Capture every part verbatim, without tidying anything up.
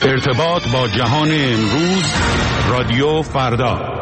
ارتباط با جهان امروز، رادیو فردا.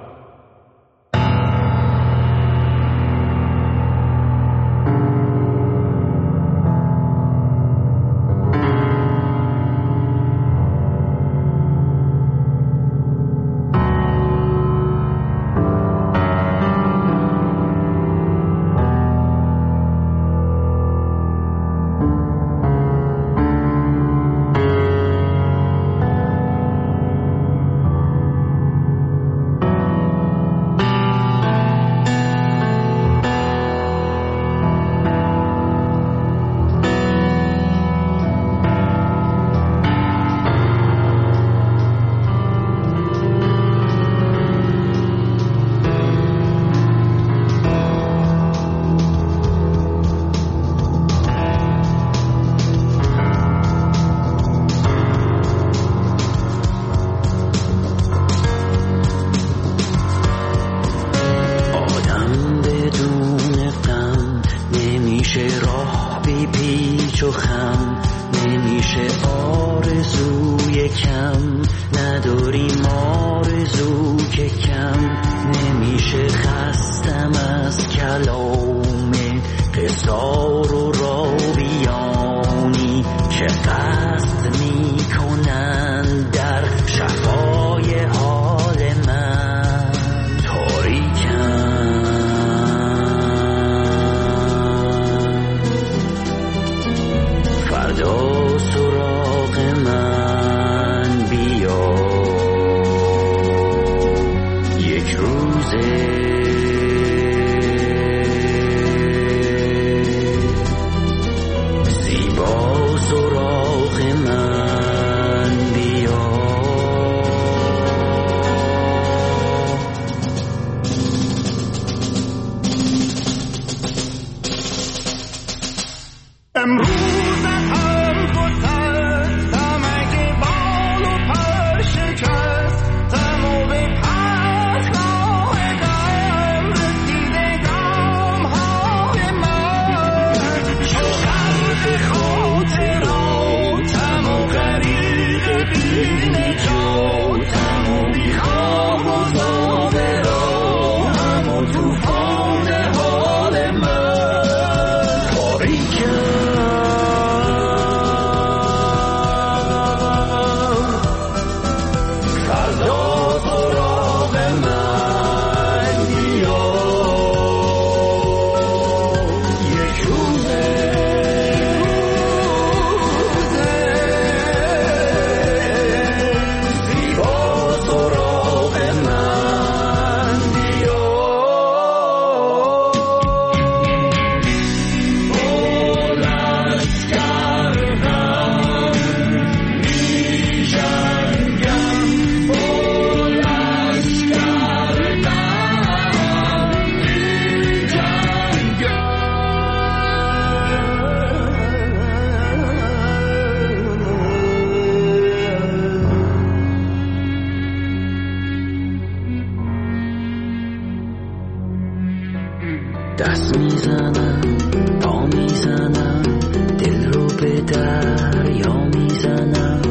دست میزنم، پا میزنم، دل رو به دریا میزنم،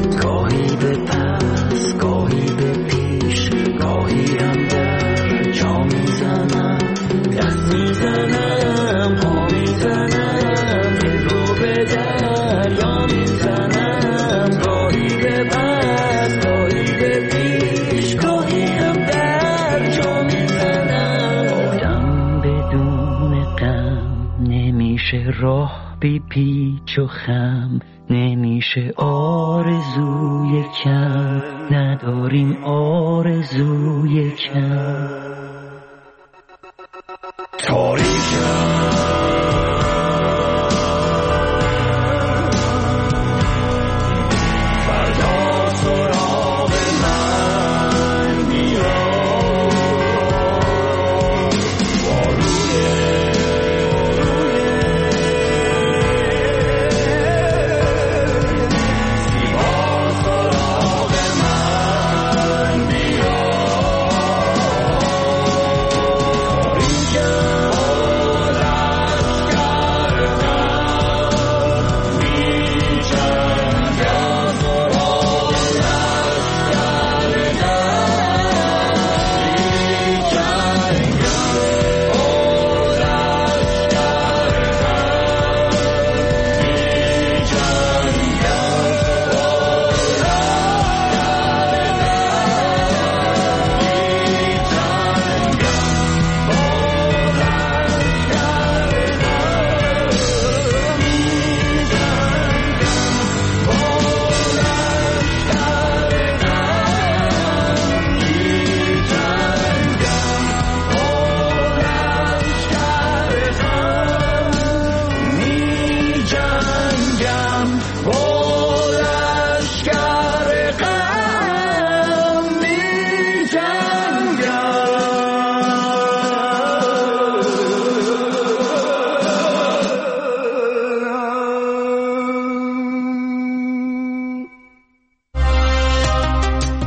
گاهی به پس، گاهی به پیش، گاهی هم در جا میزنم. دست میزنم، پا میزنم، دل رو به دریا میزنم، گاهی به پس، گاهی به پیش، گاهی هم در جا میزنم. آدم بدون غم نمیشه، راه بی پیچ و خم نمیشه، آرزوی کم نداریم، آرزوی کم تاریکم.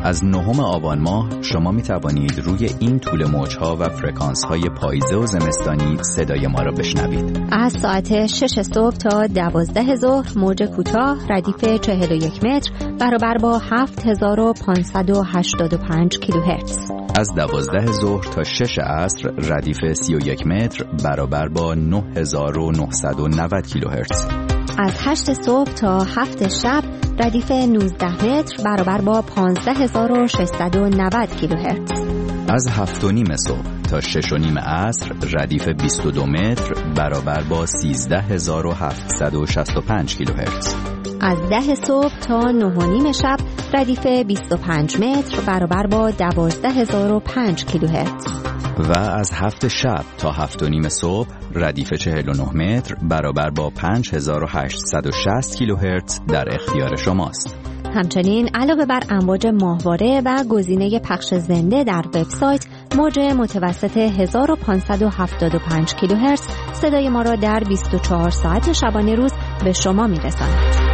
از نهم آبان ماه شما می توانید روی این طول موجها و فرکانس های پاییزه و زمستانی صدای ما را بشنوید. از ساعت شش صبح تا دوازده ظهر موج کوتاه ردیف چهل و یک متر برابر با هفت هزار و پانصد و هشتاد و پنج کیلوهرتز. از دوازده ظهر تا شش عصر ردیف سی و یک متر برابر با نه هزار و نهصد و نود کیلوهرتز. از هشت صبح تا هفت شب ردیف نوزده متر برابر با پانزده هزار و ششصد و نود کیلوهرتز. از هفت و نیم صبح تا شش و نیم عصر ردیف بیست و دو متر برابر با سیزده هزار و هفتصد و شصت و پنج کیلوهرتز. از ده صبح تا نه و نیم شب ردیف بیست و پنج متر برابر با دوازده هزار و پنج کیلوهرتز. و از هفت شب تا هفت و نیم صبح ردیف چهل و نه متر برابر با پنج هزار و هشتصد و شصت کیلوهرتز در اختیار شماست. همچنین علاوه بر امواج ماهواره و گزینه پخش زنده در وبسایت، موج متوسط هزار و پانصد و هفتاد و پنج کیلوهرتز صدای ما را در بیست و چهار ساعت شبانه روز به شما می‌رساند.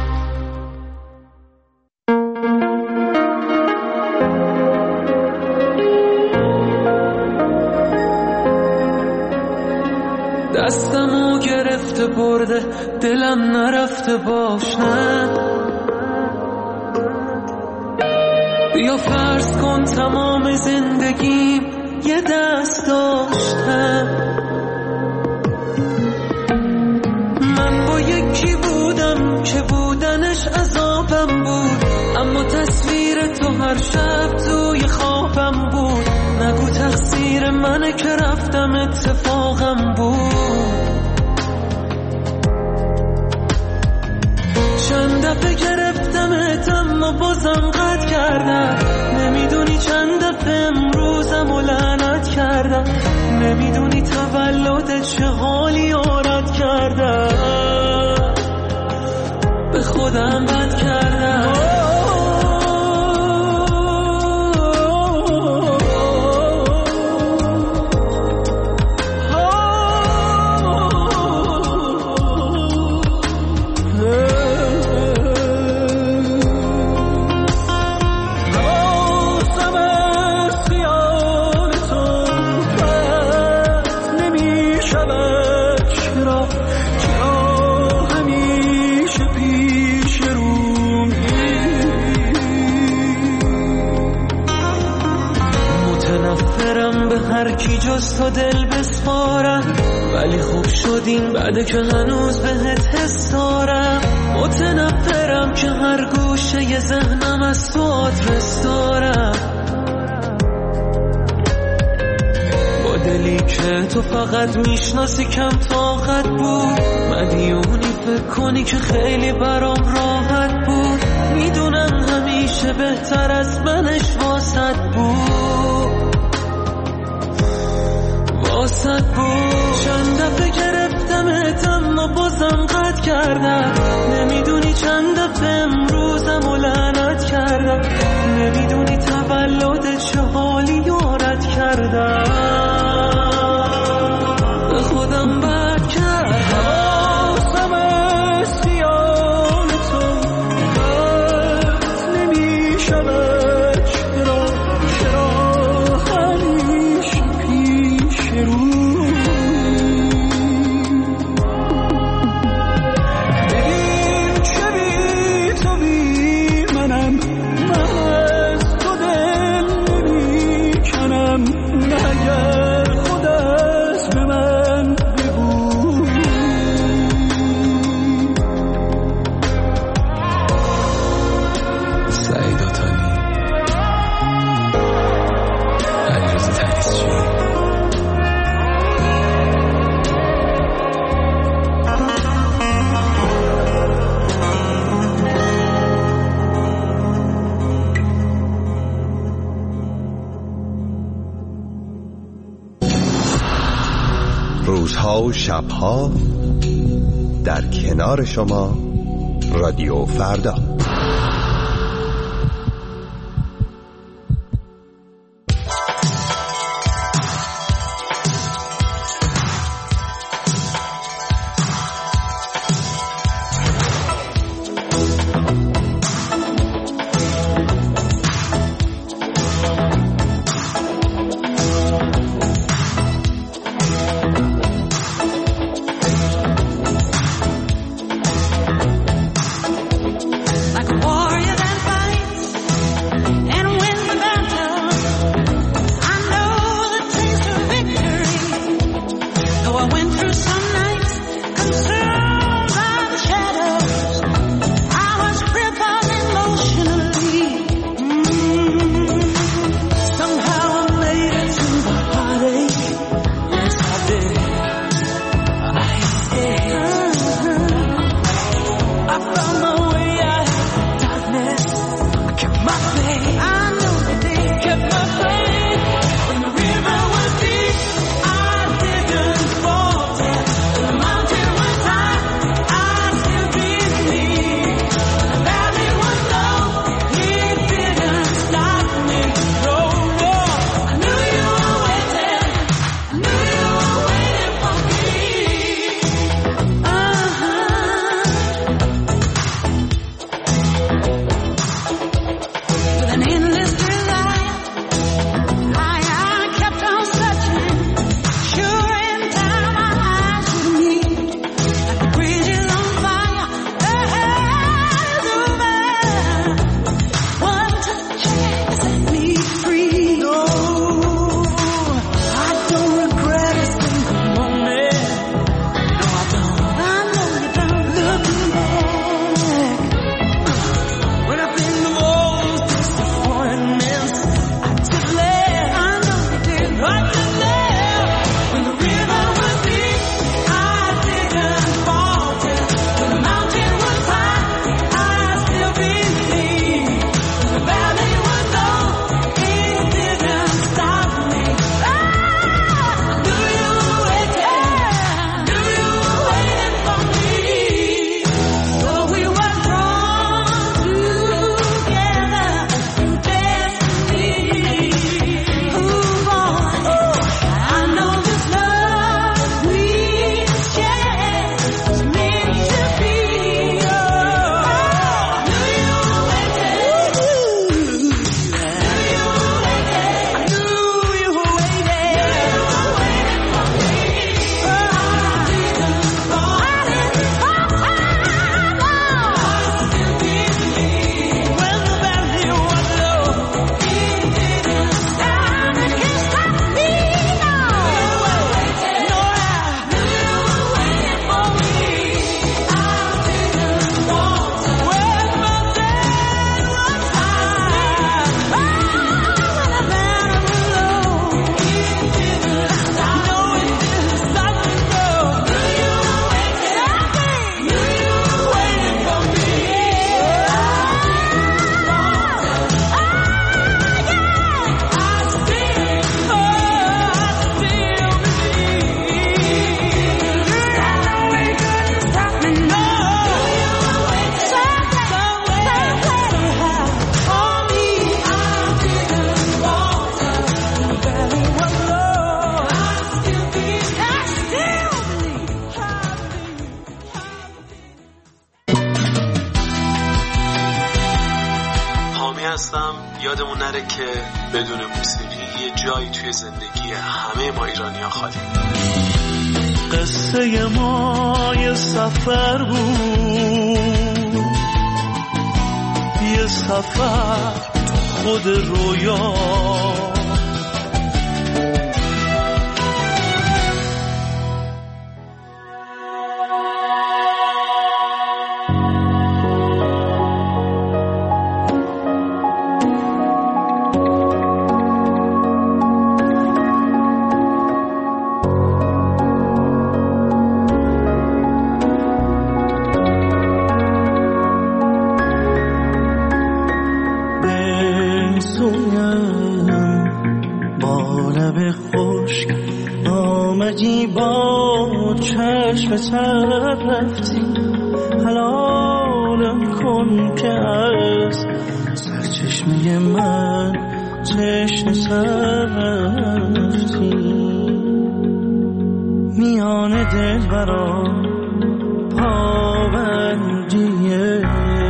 دستمو گرفته برده دلم نرفته باش نه، بیا فرض کن تمام زندگیم یه دست داشتم. من با یکی بودم که بودنش عذابم بود، اما تصویر تو هر شب توی خوابم بود. نگو تقصیر منه که رفتم اتفاقم بود. چند دفعه گرفتمت اما بازم قطع کردم. نمیدونی چند دفعه امروزم و لعنت کردم. نمیدونی تولدت چه حالی آرد کردم. به خودم بد کردم. هر کی جز تو دل بسپارم، ولی خوب شدیم بعد که هنوز بهت حس دارم. متنفرم که هر گوشه ی ذهنم از تو آدرس دارم. با دلی که تو فقط میشناسی کم طاقت بود. مدیونی فکر کنی که خیلی برام راحت بود. میدونم همیشه بهتر از منش واسط بود، واسط بود. چند دفعه گرفتمت اما بازم قطع کردم. نمیدونی چند دفعه امروزم و لعنت کردم. نمیدونی تولدت چه حالی یارت کردم. به خودم بد کردم. حواسم از خیال تو بد نمیشود. چرا چرا همیشه پیش رو بگیم چه بی تو بی منم. من از تو دل نمی کنم. مگر خود از به من بگو. سعید آتانی، علیرضا تنیسچی. روزها و شبها در کنار شما رادیو فردا. هستم. یادمون نره که بدون موسیقی یه جایی توی زندگی همه ما ایرانی‌ها خالی. قصه ما یه سفر بود، یه سفر خود رویا، رفتی حلالم کن که از سرچشمه من چشم سر رفتی. میان دل برام پابندیه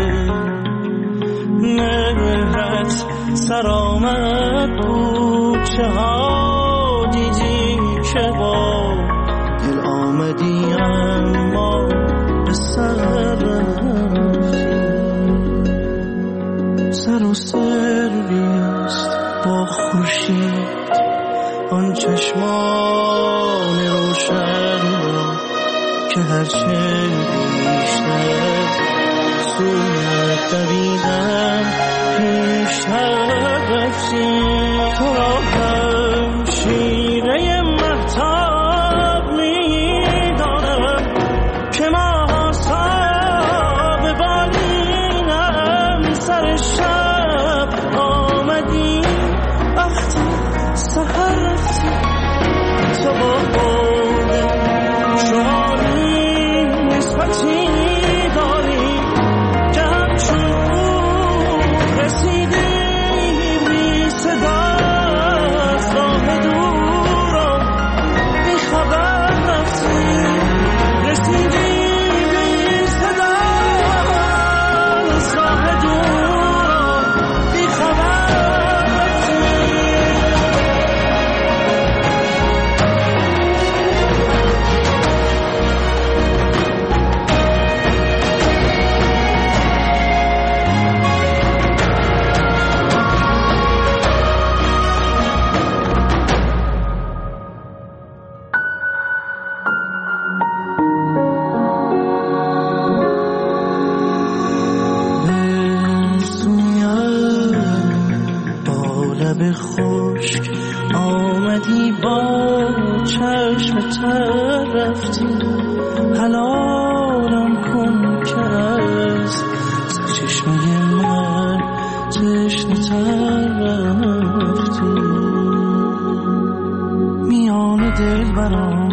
مهرت سر آمد بود، چه ها دیدی که با دل آمدی اما به سر رفتی. سر و سریست با خورشید آن چشمان روشن را که هرچه بیشتر سویت دویدم پیشتر رفتی. تو را هم شیره مهتاب میدانم که ما صاحب بالینم. سر شب آمدی وقتی سحر رفتی، تو با بوده شمالی نسبتی داری که همچون رسیدی بی صدا از راه دورم بی خبر رفتی. رسیدی بی صدا از راه دورم بی خبر رفتی. لب خشک آمدی با چشم تر رفتی. حلالم کن که از سرچشمه من تشنه تر رفتی. میان دل برام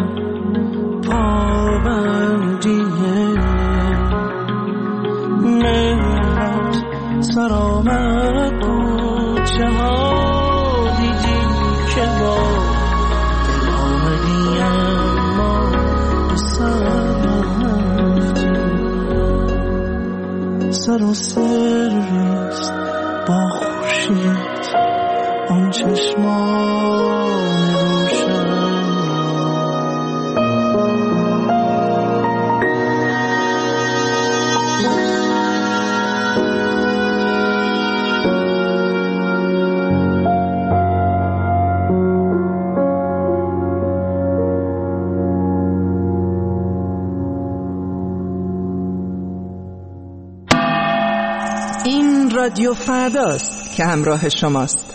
پابندیه مهرت سر آمد بود، چه ها دیدی که با دل آمدی اما به سر رفتی. سر و سریست با خورشید آن چشمان روشن. این رادیو فرداست که همراه شماست.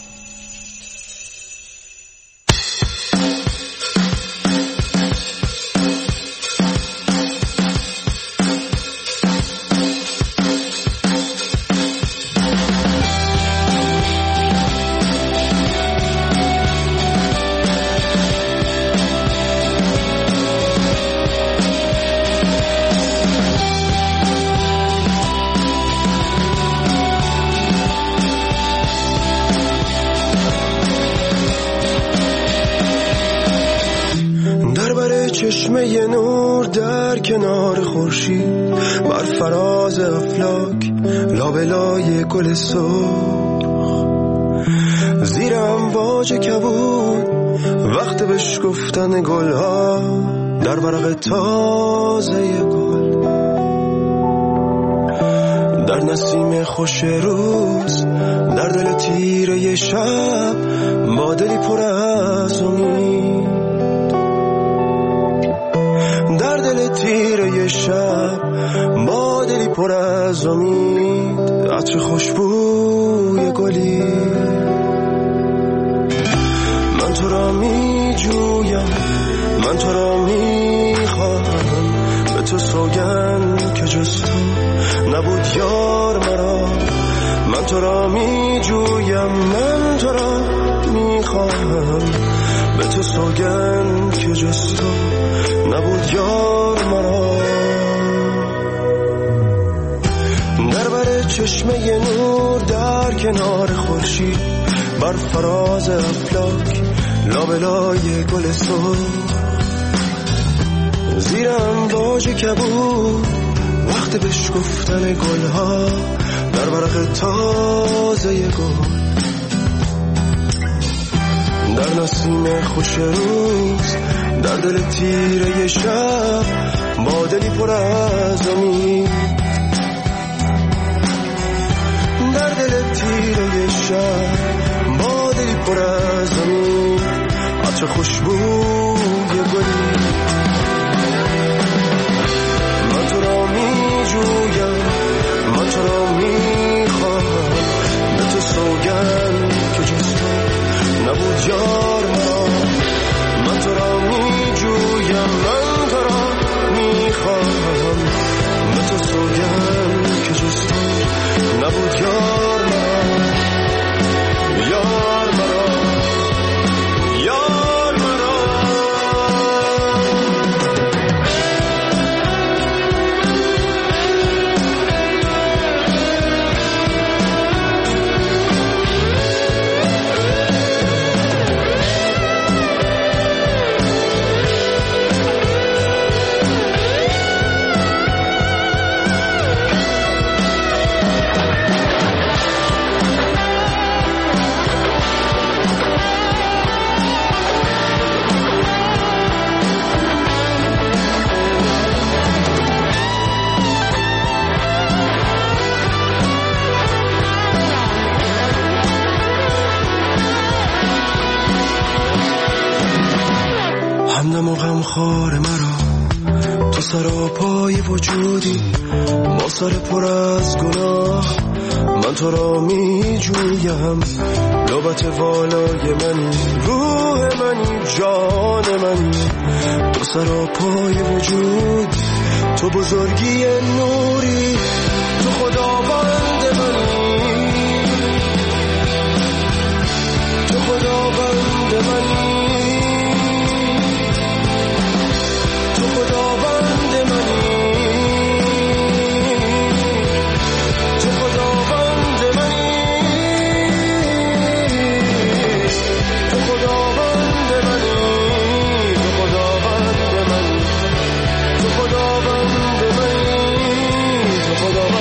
چشمه نور در کنار خورشید بر فراز افلاک لابلای گل سرخ، زیر امواج کبود وقت بهش گفتن گلها در ورق تازه گل، در نسیم خوش روز، در دل تیره شب، با دلی پر از امید، در دل تیره شب، با دلی پر از امید، عطر خوشبوی گلی. من تو را می جویم، من تو را می خواهم، به تو سوگند که جز تو نبود یار مرا. من تو را می جویم، من تو را می خواهم، به تو سوگند که جز تو نبود یار مرا. در بر چشمه نور، در کنار خورشید، بر فراز افلاک، لابلای گل سرخ، زیر امواج کبود وقت بهش گفتن گلها در ورق تازه گل، در نسیم خوش روز، در دل تیره شب، با دلی پر از امید، در دل تیره شب، با دلی پر از امید، عطر خوشبوی گلی. من تو را می جویم، من تو را می خواهم، به تو سوگند که جز تو نبود یار مرا. من تو را می جویم، من تو را می خواهم، به تو سوگند که جز تو نبود یار مرا. یار مرا، یار مرا. همدم و غمخوار مرا، تو سراپای وجودی، با سر پر از گناه. من تو را می جویم، لبت والای منی، روح منی، جان منی، تو سراپای وجود، تو بزرگی نوری، تو خداوند منی، تو خداوند منی، تو خداوند منی، تو خداوند منی، تو خداوند منی، تو خداوند منی، تو خداوند منی، تو خداوند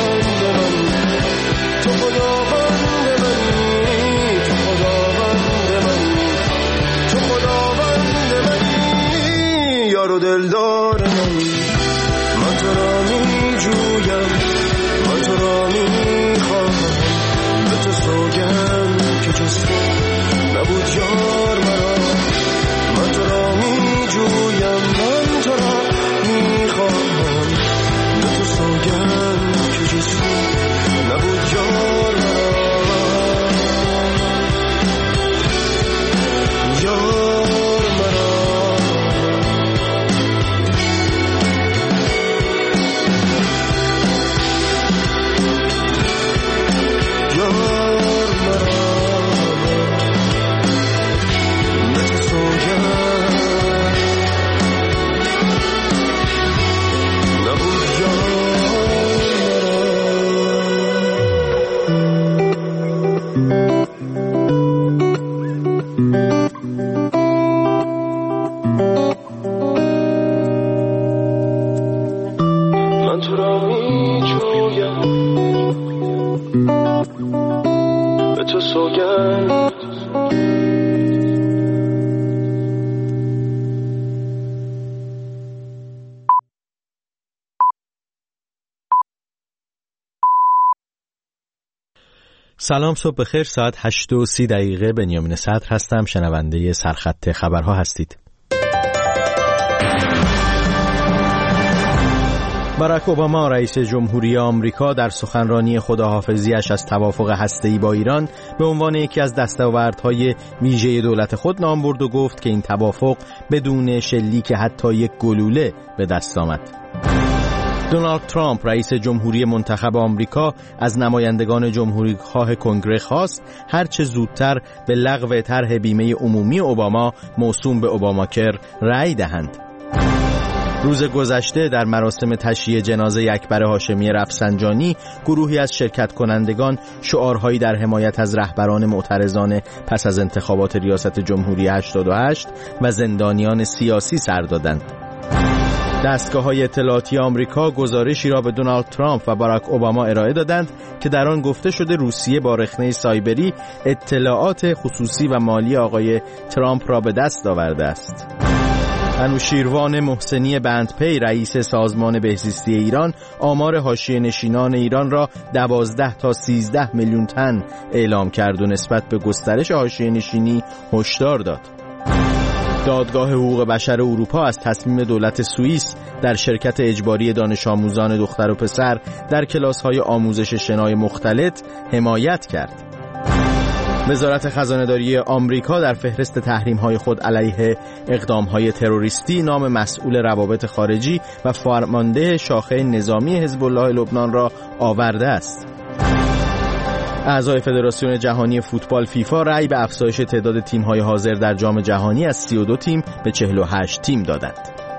تو سوگند. سلام، صبح بخیر. ساعت هشت و سی دقیقه. بنیامین صدر هستم، شنونده سرخط خبرها هستید. باراک اوباما رئیس جمهوری آمریکا در سخنرانی خداحافظی‌اش از توافق هسته‌ای با ایران به عنوان یکی از دستاوردهای ویژه دولت خود نام برد و گفت که این توافق بدون شلیک حتی یک گلوله به دست آمد. دونالد ترامپ رئیس جمهوری منتخب آمریکا از نمایندگان جمهوری‌خواه کنگره خواست هر چه زودتر به لغو طرح بیمه عمومی اوباما موسوم به اوباماکر رأی دهند. روز گذشته در مراسم تشییع جنازه اکبر هاشمی رفسنجانی گروهی از شرکت کنندگان شعارهایی در حمایت از رهبران معترضان پس از انتخابات ریاست جمهوری هشتاد و هشت و زندانیان سیاسی سر دادند. دستگاه‌های اطلاعاتی آمریکا گزارشی را به دونالد ترامپ و باراک اوباما ارائه دادند که در آن گفته شده روسیه با رخنه سایبری اطلاعات خصوصی و مالی آقای ترامپ را به دست آورده است. انوشیروان محسنی بندپی رئیس سازمان بهزیستی ایران آمار حاشیه‌نشینان ایران را دوازده تا سیزده میلیون تن اعلام کرد و نسبت به گسترش حاشیه‌نشینی هشدار داد. دادگاه حقوق بشر اروپا از تصمیم دولت سوئیس در شرکت اجباری دانش آموزان دختر و پسر در کلاس‌های آموزش شنای مختلط حمایت کرد. وزارت خزانه‌داری آمریکا در فهرست تحریم‌های خود علیه اقدام‌های تروریستی نام مسئول روابط خارجی و فرمانده شاخه نظامی حزب الله لبنان را آورده است. اعضای فدراسیون جهانی فوتبال فیفا رأی به افزایش تعداد تیم‌های حاضر در جام جهانی از سی و دو تیم به چهل و هشت تیم دادند.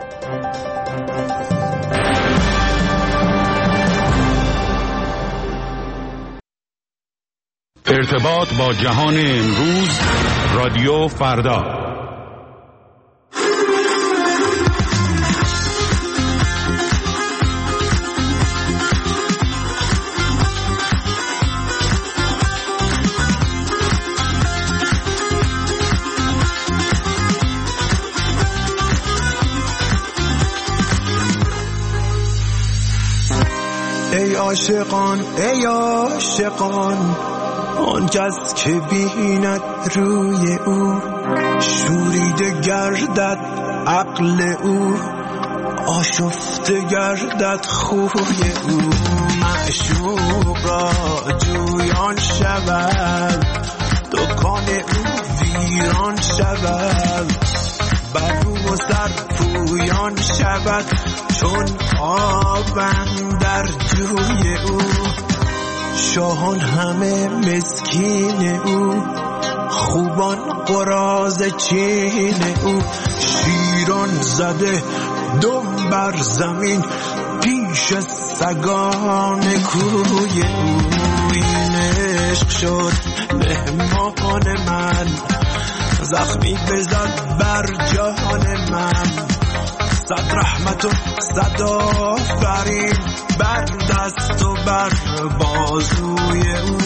ارتباط با جهان امروز، رادیو فردا. ای عاشقان، ای عاشقان، آن کس که بیند روی او شوریده گردد عقل او، آشفته گردد خوی او. معشوق را جویان شود، دکان او ویران شود، بر رو و سر پویان شود چون آبم در جوی او. شاهان همه مسکین او، خوبان قراض چین او. شیران زده دم بر زمین پیش سگان کوی او. این عشق شد مهمان من، زخمی بزد بر جان من. صد رحمت و صد آفرین بر دست و بر بازوی او.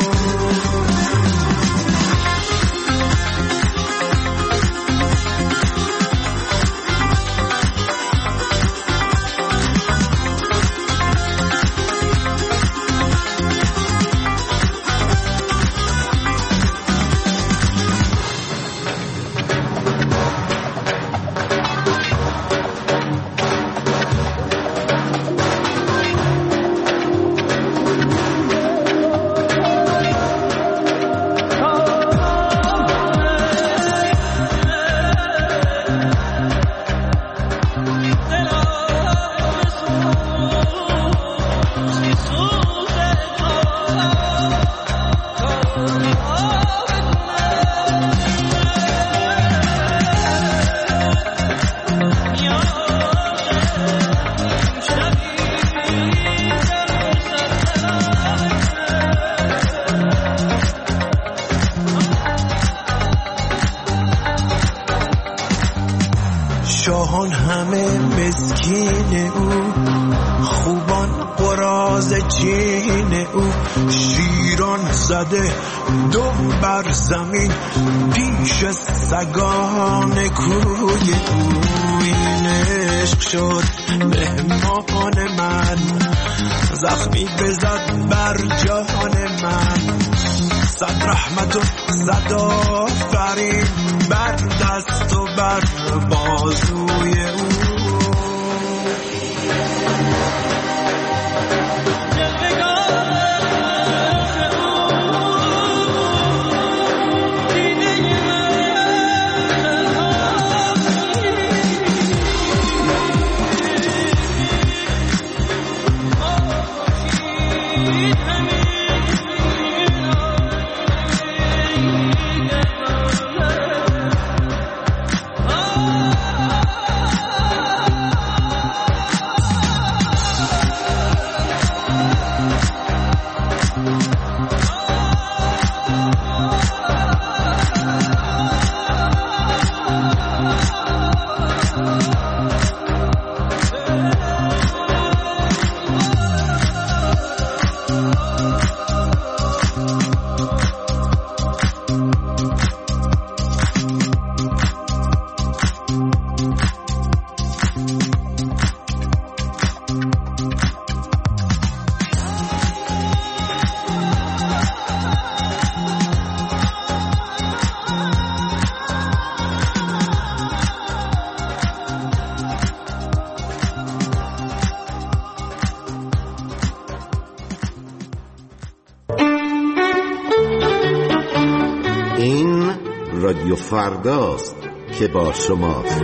شاهان همه مسکین او، خوبان قراض چین او. شیران زده دم بر زمین پیش سگان کوی او. این عشق شد مهمان من، زخمی بزد بر جان من. صد رحمت و صد آفرین بر دست و بر بازوی او. رادیو فرداست که با شماست.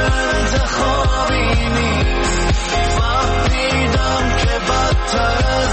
Fahmiydam ki بدتر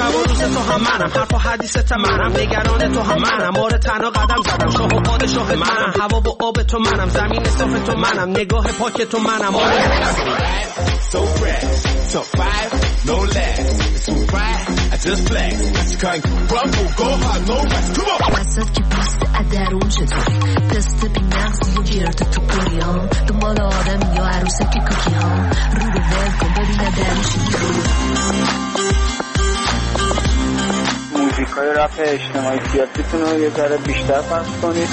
شب و روز تو هم منم، حرف و حدیثت منم، نگران تو هم منم، آره تنها قدم زدم، شاه و پادشاه منم، هوا و آب تو منم، زمین صاف تو منم، نگاه پاک تو منم. آره so fresh, so five, no less. It's too bright, I just flex. You can't rumble, go hard, no rest. Come on. وسط که بیست درون چطوری پست بی مغزی و گیرت تو پریام دنبال آدم یا عروسک کوکی ها رو رو ول کن ببینه درش موزیکای رپ اجتماعی سیاسیتون رو یه ذره بیشتر پخش کنید.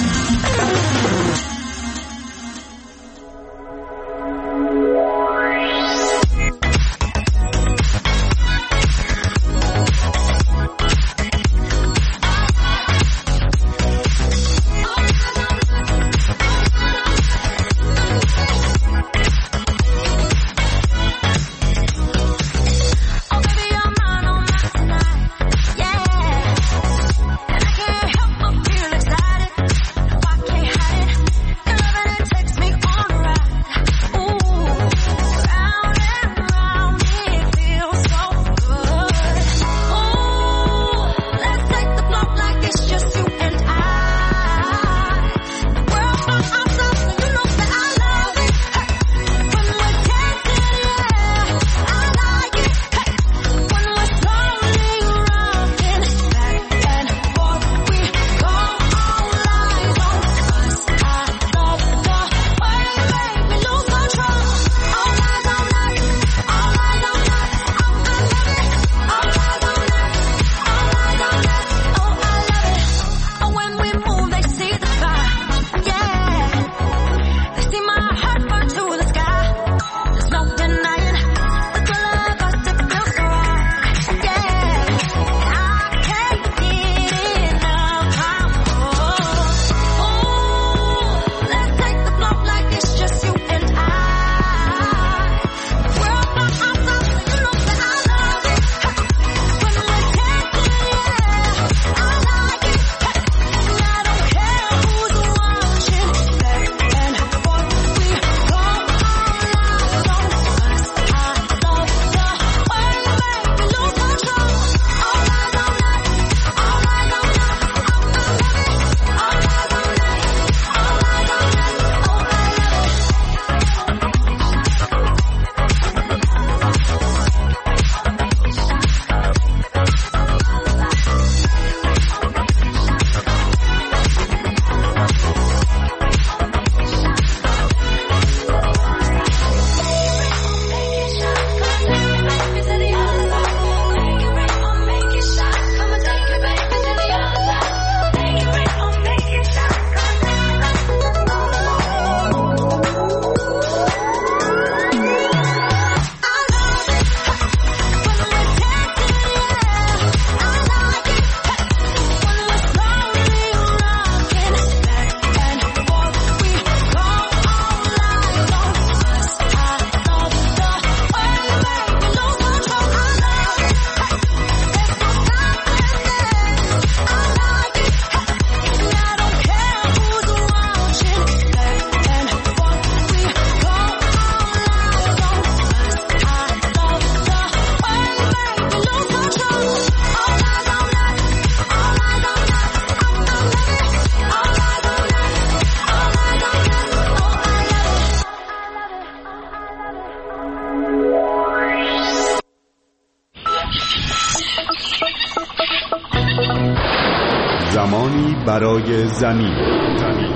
زمانی برای زمین. زمین.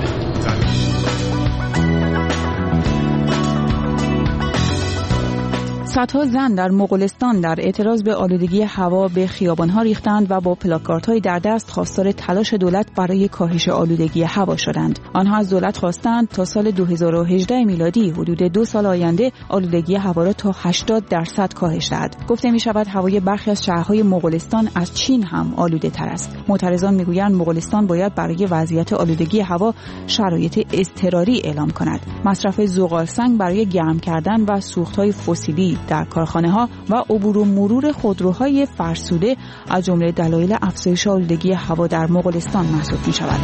صدها زن در مغولستان در اعتراض به آلودگی هوا به خیابان‌ها ریختند و با پلاکاردهای در دست خواستار تلاش دولت برای کاهش آلودگی هوا شدند. آنها از دولت خواستند تا سال دو هزار و هجده میلادی حدود دو سال آینده آلودگی هوا را تا هشتاد درصد کاهش دهد. گفته می‌شود هوای برخی از شهرهای مغولستان از چین هم آلوده‌تر است. معترضان می‌گویند مغولستان باید برای وضعیت آلودگی هوا شرایط اضطراری اعلام کند. مصرف زغالسنگ برای گرم کردن و سوخت‌های فسیلی در کارخانه‌ها و عبور و مرور خودروهای فرسوده از جمله دلایل افزایش آلودگی هوا در مغولستان محسوب می‌شود.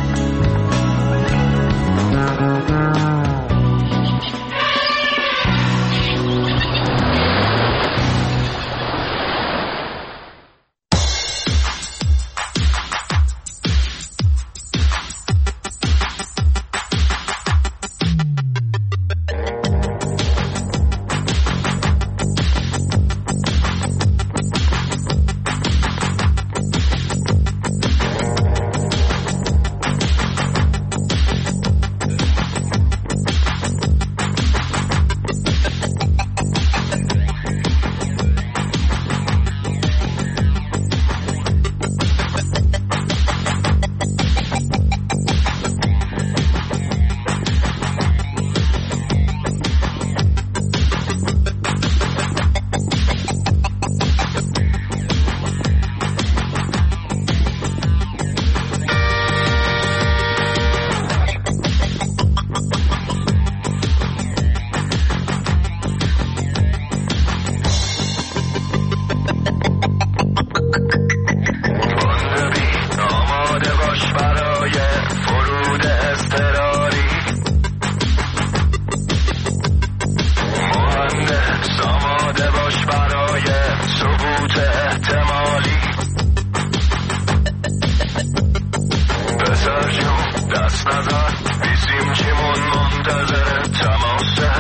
دست نزن بیسیم چیمون منتظر تماسه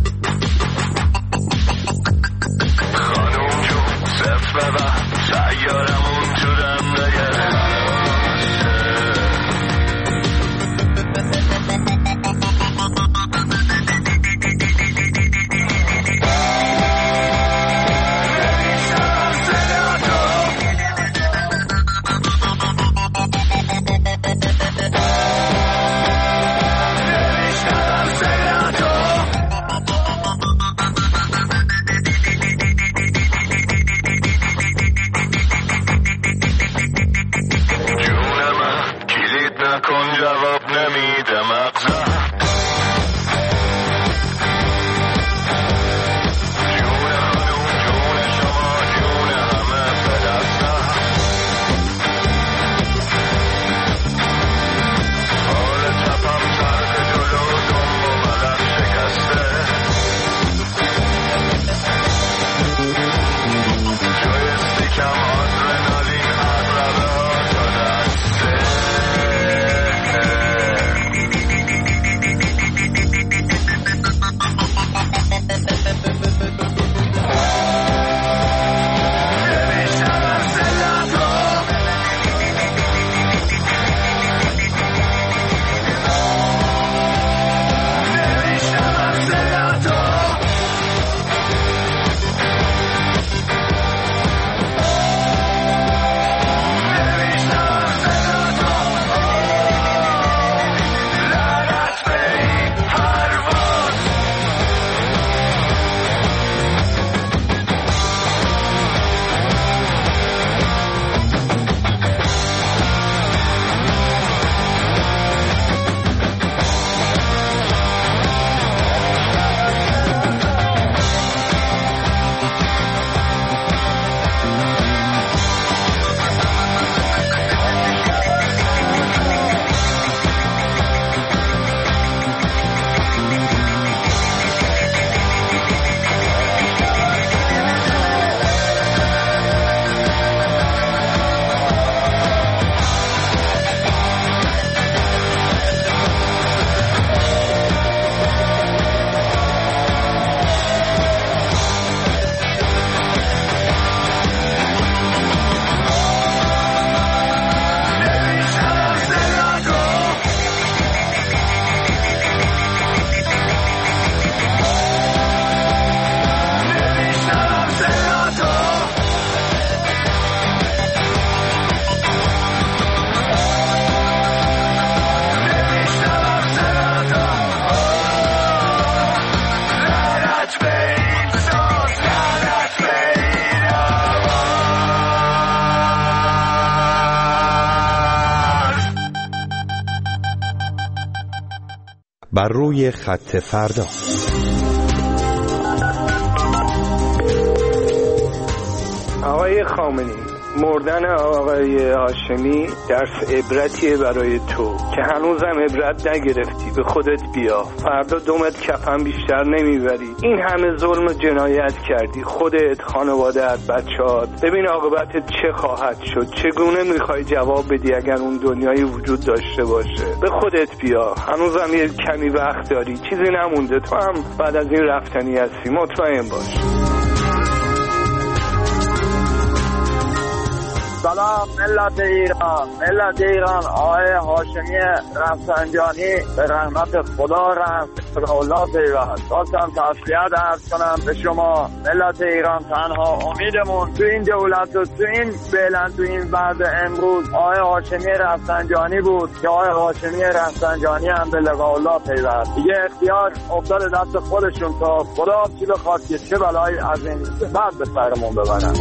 خانوم جون صف ببر سیارمون تو دنده بر روی خط فردا. آقای خامنه‌ای، مردن آقای هاشمی درس عبرتیه برای تو که هنوزم عبرت نگرفتی. به خودت بیا، فردا دومت کفن بیشتر نمیبری. این همه ظلم و جنایت کردی، خودت، خانواده‌ات، بچه‌هات. ببین عاقبتت چه خواهد شد. چگونه میخوای جواب بدی اگر اون دنیایی وجود داشته باشه؟ به خودت بیا، هنوزم یه کمی وقت داری، چیزی نمونده. تو هم بعد از این رفتنی هستی، مطمئن باش. سلام ملت ایران، ملت ایران. آقای هاشمی رفسنجانی به رحمت خدا رفت، به الله پیوست. خواستم تسلیت عرض کنم به شما ملت ایران. تنها امیدمون تو این دولت و تو این فعلا تو این بعد امروز آقای هاشمی رفسنجانی بود که آقای هاشمی رفسنجانی هم به لقاء الله پیوست. دیگه اختیار افتاد دست خودشون تا خدا چی بخواد که چه بلایی از این بعد به سرمون ببرن.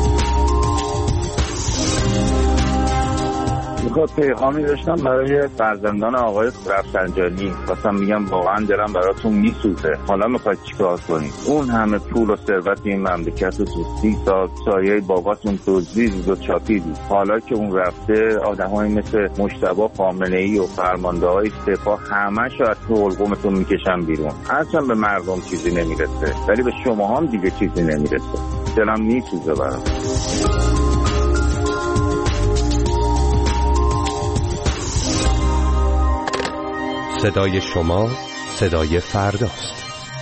میخواد پیغامی داشتم برای فرزندان آقای رفسنجانی. خواستم میگم واقعا دلم براتون میسوزه. حالا میخواید چیکار کنید؟ اون همه پول و ثروت این مملکت رو تو سی سال سایه باباتون دزدید و چاپیدید. حالا که اون رفته، آدمایی مثل مجتبی خامنه‌ای و فرمانده‌های سپاه همه‌شو از تو حلقومتون میکشن بیرون. اصلا به مردم چیزی نمیرسه، ولی به شما هم دیگه چیزی نمیرسه. دلم میسوزه براتون. صدای شما، صدای فرداست.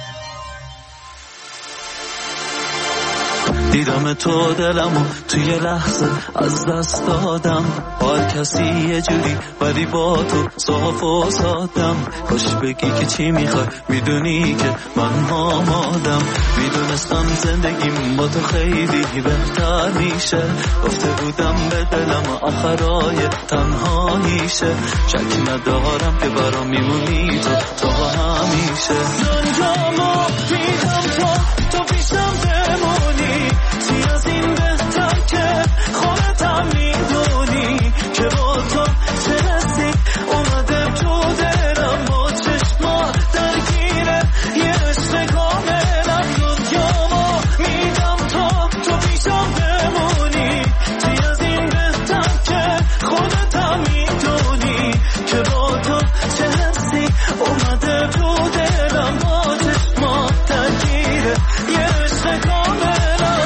دیدم تو دلمو توی لحظه از دست دادم، با هر کسی یه جوری ولی با تو صاف و سادم. کاش بگی که چی میخوای، میدونی که من آمادم. میدونستم زندگیم با تو خیلی بهتر میشه، گفته بودم به دلم آخرای تنهاییشه. شک ندارم که برام میمونی تو تا همیشه. دنیامو میدم تو تو پیشم بمونی، چی از این بهتر که خودتم میدونی که با تو چه حسی اومده تو دلم. با چشما درگیره یه عشق کاملم. دنیامو میدم تو تو پیشم بمونی، چی از این بهتر که خودتم میدونی که با تو چه حسی اومده تو دلم. با چشما درگیره یه عشق کاملم.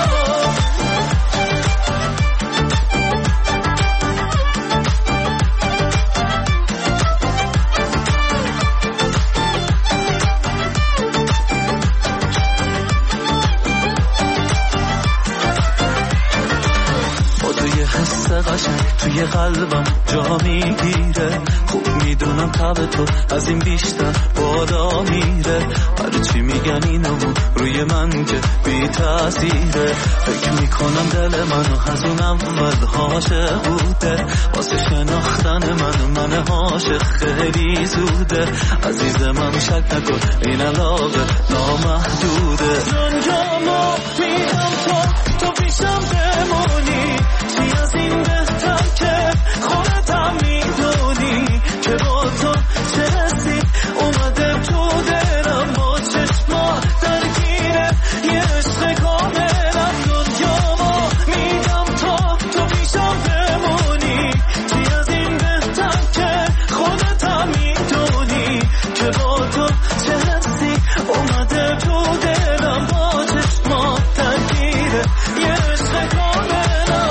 توی قلبم جا میگیره، خوب میدونم تب تو از این بیشتر بالا میره. هر چی میگن اینو روی من که بی تاثیره. فکر میکنم دل منو از اون اول عاشق بوده، واسه شناختن من من عاشق خیلی زوده. عزیز من شک نکن این علاقه نامحدوده. دنیامو میدم تو تو پیشم بمونی، چی از این بهتر که خودتم میدونی که با تو چه حسی اومده تو دلم. با چشما درگیره یه عشق کاملم. دنیامو میدم تو تو پیشم بمونی، چی از این بهتر که خودتم میدونی که با تو چه حسی اومده تو دلم. با چشما درگیره یه عشق کاملم.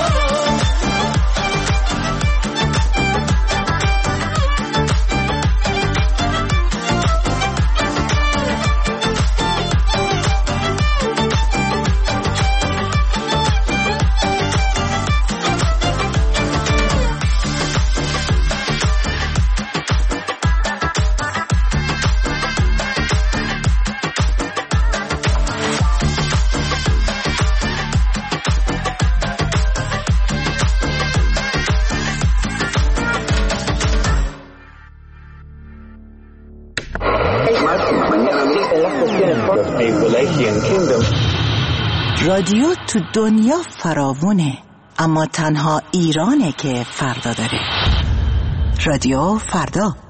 رادیو تو دنیا فراوونه، اما تنها ایرانه که فردا داره. رادیو فردا.